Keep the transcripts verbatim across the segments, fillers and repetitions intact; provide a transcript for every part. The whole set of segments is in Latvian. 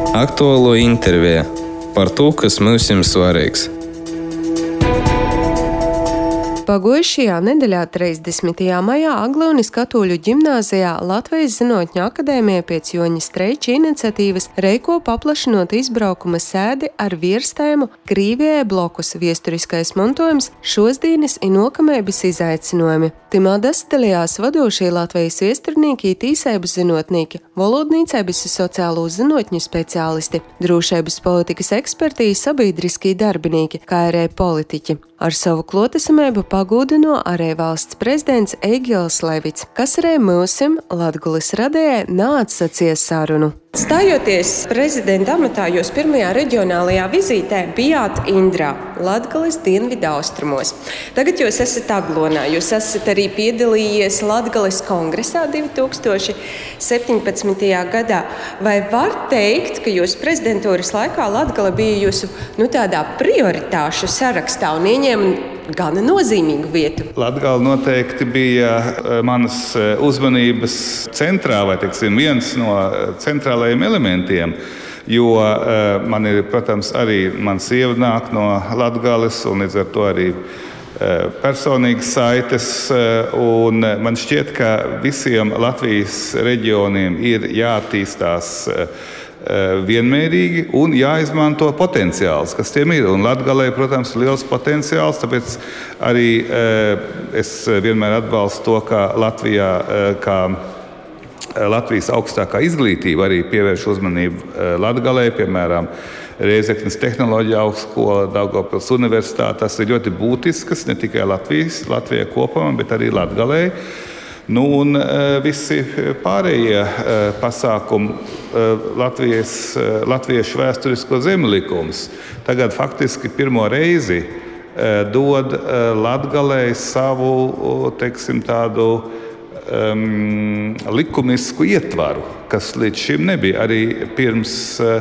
Aktuālo interviju par to, kas mums ir svarīgs. Pagojušajā nedēļā, trīsdesmitajā maijā, Aglaunis Katoļu ģimnāzijā Latvijas Zinātņu akadēmija pēc Joņa Streiča iniciatīvas reiko paplašinot izbraukuma sēdi ar vierstēmu Krīvijai blokus viesturiskais montojums šosdīnis i nokamēbis izaicinojumi. Timā dastalījās vadošie Latvijas viesturnīki i tīsēbas zinotnīki, valodnīcēbas i sociālo zinotņu speciālisti, drošības politikas eksperti i sabiedriskie darbinīki, kā arī politiķi. Ar savu klotesamību pagūdino arī valsts prezidents Egils Levits, kas arī mūsim Latgulis radējai neatsacies sarunu. Stājoties prezidenta amatā, jūs pirmajā reģionālajā vizītē bijāt Indrā, Latgulis dienvidu austrumos. Tagad jūs esat Aglonā, jūs esat arī piedalījies Latgulis kongresā divi tūkstoši septiņpadsmitajā gadā. Vai var teikt, ka jūsu prezidentūras laikā Latgala bija jūsu nu, tādā prioritāšu sarakstā un ieņēma gana nozīmīgu vietu? Latgala noteikti bija manas uzmanības centrā, vai teiksim, viens no centrālajiem elementiem, jo man ir, protams, arī man sieva nāk no Latgales un līdz ar to arī personīgas saites, un man šķiet, ka visiem Latvijas reģioniem ir jāattīstās vienmērīgi un jāizmanto potenciāls, kas tiem ir. Un Latgalei, protams, ir liels potenciāls, tāpēc arī es vienmēr atbalstu to, ka Latvijā, kā Latvijas augstākā izglītība arī pievērš uzmanību Latgalei, piemēram, Rēzeknes tehnoloģija augstskola, Daugavpils universitāte. Tas ir ļoti būtisks ne tikai Latvijas, Latvijai kopumā, bet arī Latgalei. Nu, un visi pārējie pasākumi, Latvijas, latviešu vēsturisko zemi likums, tagad faktiski pirmo reizi dod Latgalei savu, teiksim, tādu um, likumisku ietvaru, kas līdz šim nebija arī pirms,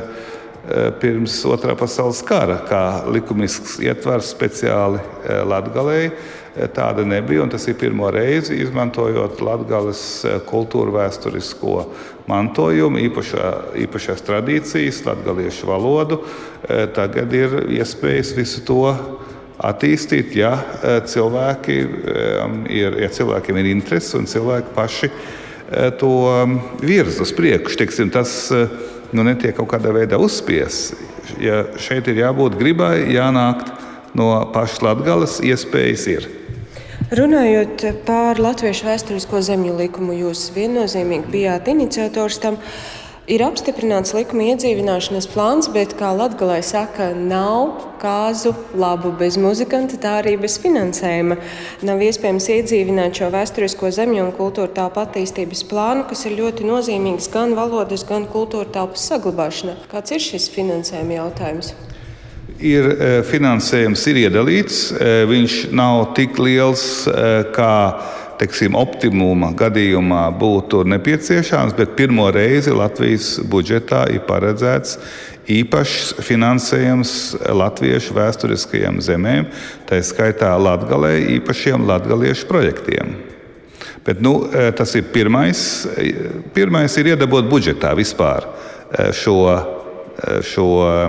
pirms otrā pasaules kara, kā likumisks ietvars speciāli Latgalei. Tāda nebija, un tas ir pirmo reizi, izmantojot Latgales kultūru vēsturisko mantojumu, īpašā, īpašās tradīcijas, latgaliešu valodu. Tagad ir iespējas visu to attīstīt, ja, cilvēki ir, ja cilvēkiem ir interese un cilvēki paši to virza uz priekšu. Teiksim, tas nu, netiek kaut kādā veidā uzspiests. Ja šeit ir jābūt gribai, jānākt no pašas Latgales, iespējas ir. Runājot par latviešu vēsturisko zemju likumu, jūs viennozīmīgi bijāt iniciators tam. Ir apstiprināts likuma iedzīvināšanas plāns, bet, kā Latgalē saka, nav kāzu labu bez muzikanta, tā arī bez finansējuma. Nav iespējams iedzīvināt šo vēsturisko zemju un kultūra telpu attīstības plānu, kas ir ļoti nozīmīgs gan valodas, gan kultūra telpas saglabāšanā. Kāds ir šis finansējuma jautājums? Ir finansējums ir iedalīts, viņš nav tik liels, kā teiksim, optimuma gadījumā būtu nepieciešams, bet pirmo reizi Latvijas budžetā ir paredzēts īpašs finansējums latviešu vēsturiskajām zemēm, tā skaitā Latgalei īpašiem latgaliešu projektiem. Bet, nu, tas ir pirmais. Pirmais ir iedabūt budžetā vispār šo, šo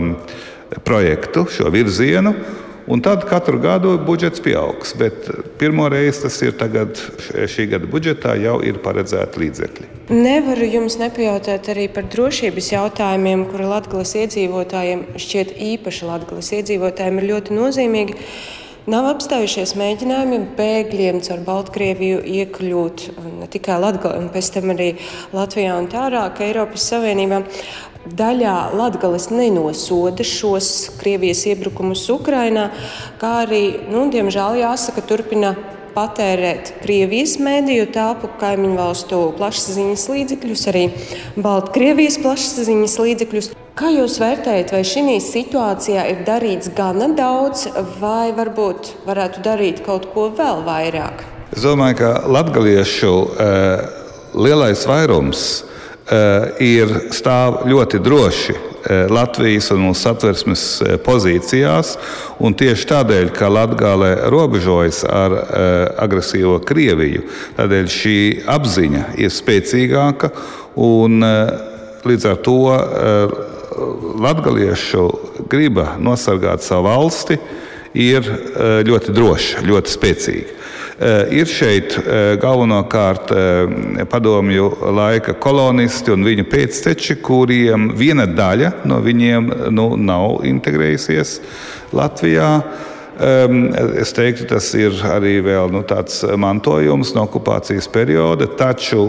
projektu, šo virzienu, un tad katru gadu budžets pieaugs. Bet pirmo reizi tas ir tagad, šī gada budžetā jau ir paredzēti līdzekļi. Nevaru jums nepajautāt arī par drošības jautājumiem, kuri Latgales iedzīvotājiem, šķiet īpaši Latgales iedzīvotājiem, ir ļoti nozīmīgi. Nav apstājušies mēģinājumi bēgļiem caur Baltkrieviju iekļūt ne tikai Latgalē, un pēc tam arī Latvijā un tālāk Eiropas Savienībā. Daļā Latgales nenosoda šos Krievijas iebrukumus Ukrainā, kā arī, nu, diemžēl jāsaka, turpina patērēt Krievijas mediju telpu, kaimiņu valstu plašsaziņas līdzekļus, arī Baltkrievijas plašsaziņas līdzekļus. Kā jūs vērtējat, vai šī situācijā ir darīts gana daudz, vai varbūt varētu darīt kaut ko vēl vairāk? Es domāju, ka latgaliešu uh, lielais vairums uh, ir stāv ļoti droši Latvijas un mūsu satversmes pozīcijās, un tieši tādēļ, ka Latgale robežojas ar uh, agresīvo Krieviju, tādēļ šī apziņa ir spēcīgāka, un uh, līdz ar to uh, latgaliešu griba nosargāt savu valsti ir ļoti droša, ļoti spēcīga. Ir šeit galvenokārt padomju laika kolonisti un viņu pēcteči, kuriem viena daļa no viņiem nu, nav integrējusies Latvijā. Es teiktu, tas ir arī vēl nu, tāds mantojums no okupācijas perioda, taču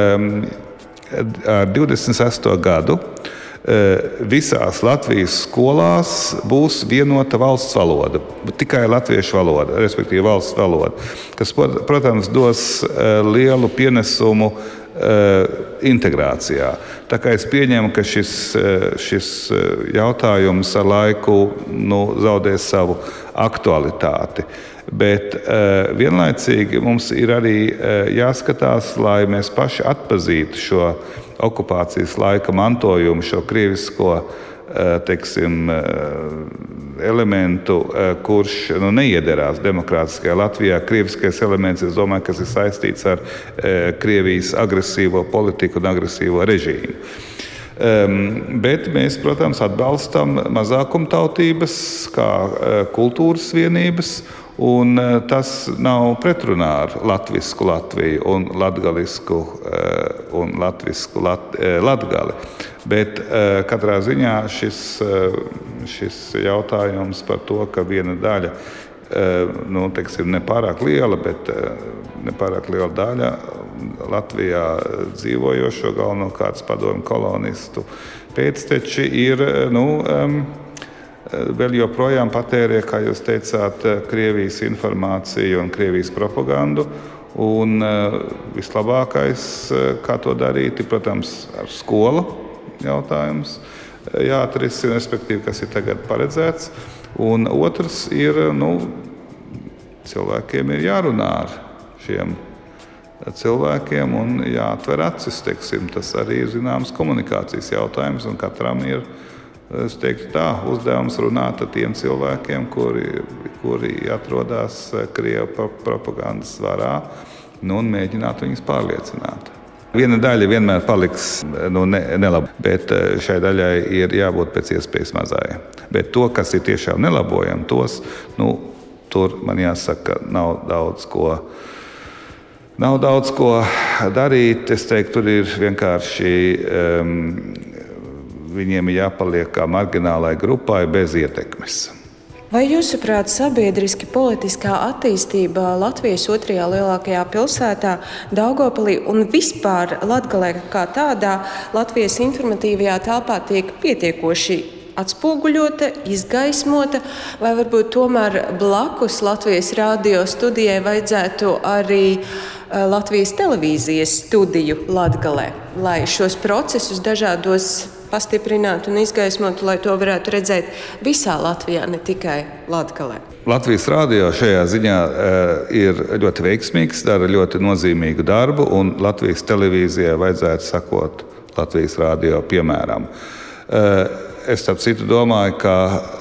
ar divdesmit sesto gadu visās Latvijas skolās būs vienota valsts valoda, tikai latviešu valoda, respektīvi valsts valoda, kas, protams, dos lielu pienesumu integrācijā. Tā kā es pieņemu, ka šis, šis jautājums ar laiku nu, zaudēs savu aktualitāti. Bet uh, vienlaicīgi mums ir arī uh, jāskatās, lai mēs paši atpazītu šo okupācijas laika mantojumu, šo krievisko uh, teiksim, uh, elementu, uh, kurš nu, neiederās demokrātiskajā Latvijā. Krieviskais elements, es domāju, kas ir saistīts ar uh, Krievijas agresīvo politiku un agresīvo režīmu. Um, bet mēs, protams, atbalstam mazākumtautības kā uh, kultūras vienības, un uh, tas nav pretrunā ar latvisku Latviju un latgalisku uh, un latvisku lat, uh, Latgali. Bet uh, katrā ziņā šis, uh, šis jautājums par to, ka viena daļa, uh, nu, teiksim, nepārāk liela, bet uh, nepārāk liela daļa Latvijā dzīvojošo galvenokārt padomju kolonistu pēcteči ir nu, um, vēl joprojām patērē, kā jūs teicāt, Krievijas informāciju un Krievijas propagandu. Un uh, vislabākais, kā to darīt, ir, protams, ar skolu jautājums jāatrisina, respektīvi, kas ir tagad paredzēts. Un otrs ir, nu, cilvēkiem ir jārunā ar šiem cilvēkiem un jāatver acis, teiksim, tas arī ir zināms komunikācijas jautājums, un katram ir, es teiktu tā, uzdevums runāt ar tiem cilvēkiem, kuri, kuri atrodas Krievu propagandas varā, nu, un mēģināt viņus pārliecināt. Viena daļa vienmēr paliks nu, ne, nelaba, bet šai daļai ir jābūt pēc iespējas mazai. Bet to, kas ir tiešām nelabojami, tos, nu, tur, man jāsaka, nav daudz ko Nav daudz ko darīt. Es teiktu, tur ir vienkārši um, viņiem ir jāpaliek kā marginālai grupai bez ietekmes. Vai jūsuprāt, sabiedriski politiskā attīstība Latvijas otrajā lielākajā pilsētā, Daugavpilī un vispār Latgalē kā tādā Latvijas informatīvajā telpā tiek pietiekoši atspoguļota, izgaismota, vai varbūt tomēr blakus Latvijas radio studijai vajadzētu arī Latvijas televīzijas studiju Latgalē, lai šos procesus dažādos pastiprinātu un izgaismotu, lai to varētu redzēt visā Latvijā, ne tikai Latgalē? Latvijas radio šajā ziņā uh, ir ļoti veiksmīgs, dara ļoti nozīmīgu darbu, un Latvijas televīzijai vajadzētu sakot Latvijas radio piemēram. Uh, Es starp citu domāju, ka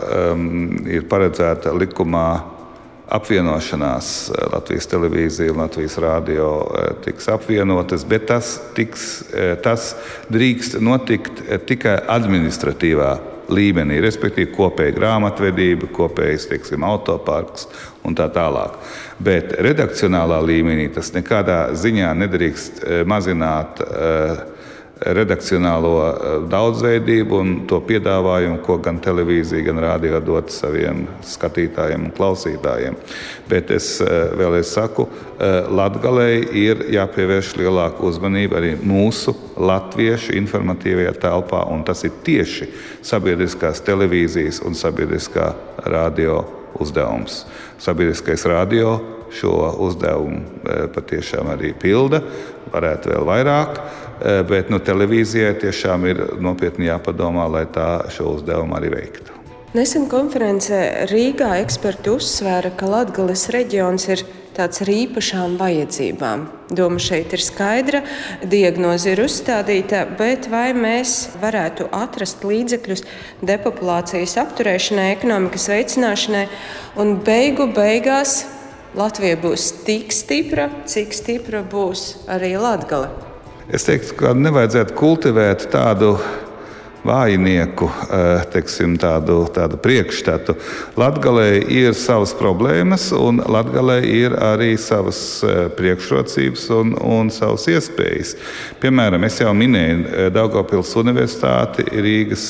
um, ir paredzēta likumā apvienošanās. Latvijas televīzija un Latvijas radio uh, tiks apvienotas, bet tas, tiks, uh, tas drīkst notikt uh, tikai administratīvā līmenī, respektīvi kopēja grāmatvedība, kopējs, teiksim, autoparks un tā tālāk. Bet redakcionālā līmenī tas nekādā ziņā nedrīkst uh, mazināt uh, redakcionālo daudzveidību un to piedāvājumu, ko gan televīzija, gan radio dod saviem skatītājiem un klausītājiem. Bet es vēlreiz saku, Latgalei ir jāpievērš lielāka uzmanība arī mūsu latviešu informatīvajā telpā, un tas ir tieši sabiedriskās televīzijas un sabiedriskā radio uzdevums. Sabiedriskais radio šo uzdevumu patiešām arī pilda, varētu vēl vairāk. Bet nu, televīzijai tiešām ir nopietni jāpadomā, lai tā šo uzdevumu arī veiktu. Nesen konferencē Rīgā eksperti uzsvēra, ka Latgales reģions ir tāds ar īpašām vajadzībām. Doma šeit ir skaidra, diagnoze ir uzstādīta, bet vai mēs varētu atrast līdzekļus depopulācijas apturēšanai, ekonomikas veicināšanai un beigu beigās Latvija būs tik stipra, cik stipra būs arī Latgale? Es teiktu, ka nevajadzētu kultivēt tādu vājnieku teiksim, tādu, tādu priekšstatu. Latgalei ir savas problēmas, un Latgalei ir arī savas priekšrocības un, un savas iespējas. Piemēram, es jau minēju Daugavpils Universitāti, Rīgas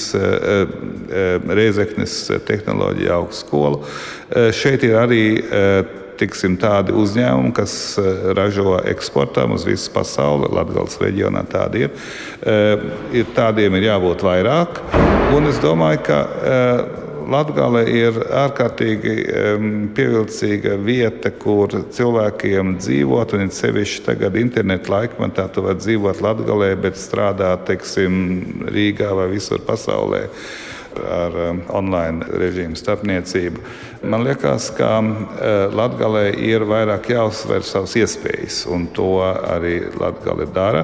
Rēzeknes tehnoloģija augstskolu. Šeit ir arī tiksim, tādi uzņēmumi, kas ražo eksportam uz visu pasauli. Latgales reģionā tādi ir. ir. Tādiem ir jābūt vairāk. Un es domāju, ka Latgale ir ārkārtīgi pievilcīga vieta, kur cilvēkiem dzīvot. Un sevišķi tagad interneta laikmetā tu vari dzīvot Latgalē, bet strādāt teiksim, Rīgā vai visur pasaulē ar online režīmu starpniecību. Man liekas, ka Latgalei ir vairāk jāuzsver savas iespējas, un to arī Latgale dara.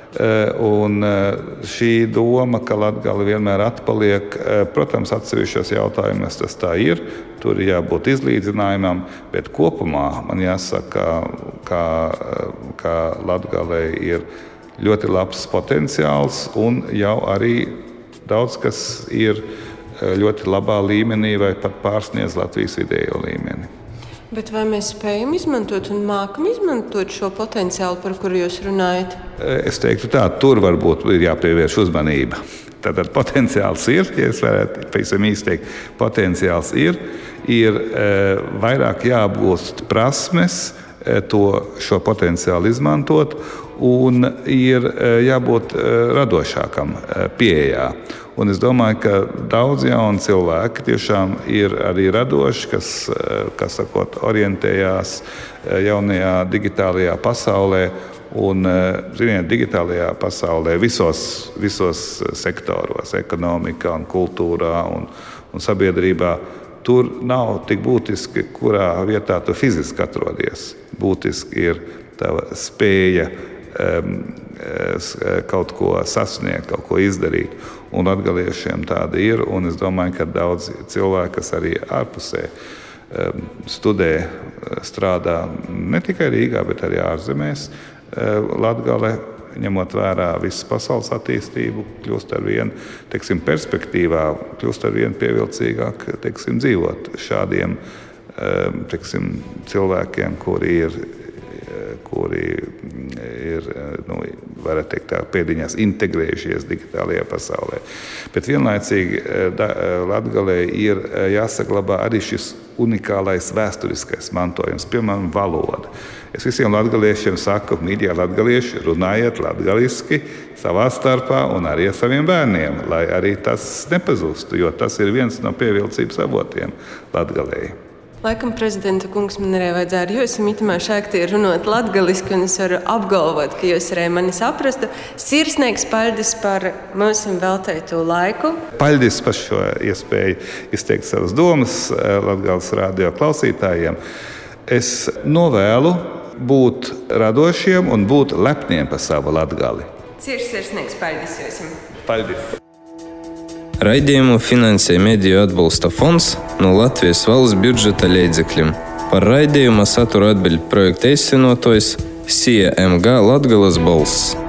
Un šī doma, ka Latgale vienmēr atpaliek, protams, atsevišķos jautājumos tas tā ir, tur ir jābūt izlīdzinājumam, bet kopumā man jāsaka, ka, ka Latgalei ir ļoti labs potenciāls un jau arī daudz kas ir ļoti labā līmenī vai pat pārsniedz Latvijas vidējo līmeni. Bet vai mēs spējam izmantot un mākam izmantot šo potenciālu, par kuru jūs runājat? Es teiktu tā, tur varbūt ir jāpievērš uzmanība. Tātad potenciāls ir, ja es varētu pavisam īsti teikt, potenciāls ir, ir vairāk jāapgūst prasmes, to, šo potenciālu izmantot, un ir jābūt radošākam pieejā. Un es domāju, ka daudz jaunu cilvēku tiešām ir arī radoši, kas, kas sakot, orientējās jaunajā digitālajā pasaulē. Un, ziniet, digitālajā pasaulē visos, visos sektoros, ekonomikā, un kultūrā un, un sabiedrībā, tur nav tik būtiski, kurā vietā tu fiziski atrodies. Būtiski ir tava spēja um, kaut ko sasniegt, kaut ko izdarīt. Un latgaliešiem tāda ir, un es domāju, ka daudz cilvēku, kas arī ārpusē um, studē, strādā ne tikai Rīgā, bet arī ārzemēs, Latgale, ņemot vērā visas pasaules attīstību, kļūst ar vien, teiksim, perspektīvā, kļūst ar vien pievilcīgāk, teiksim, dzīvot šādiem, teiksim, cilvēkiem, kuri ir, kuri ir, nu, varētu teikt tā, pēdiņās integrējušies digitālajā pasaulē. Bet vienlaicīgi Latgalei ir jāsaglabā arī šis unikālais vēsturiskais mantojums, piemēram, valoda. Es visiem latgaliešiem saku, mīļie latgalieši, runājiet latgaliski savā starpā un arī ar saviem bērniem, lai arī tas nepazustu, jo tas ir viens no pievilcības avotiem Latgalei. Laikam, prezidenta kungs, man arī vajadzēja ar jūsu mitamā šākti runāt latgaliski, un es varu apgalvot, ka jūs arī mani saprastu. Sirsnīgs paldies par mūsu veltīto laiku. Paldies par šo iespēju izteikt savas domas Latgales radio klausītājiem. Es novēlu būt radošiem un būt lepniem par savu Latgali. Sirsnīgs paldies jums. Paldies. Raidījumu finansēja Mediju atbalsta fonds no Latvijas valsts budžeta līdzekļiem. Par raidījuma satura atbild projekta īstenotājs S I A M G Latgales balss.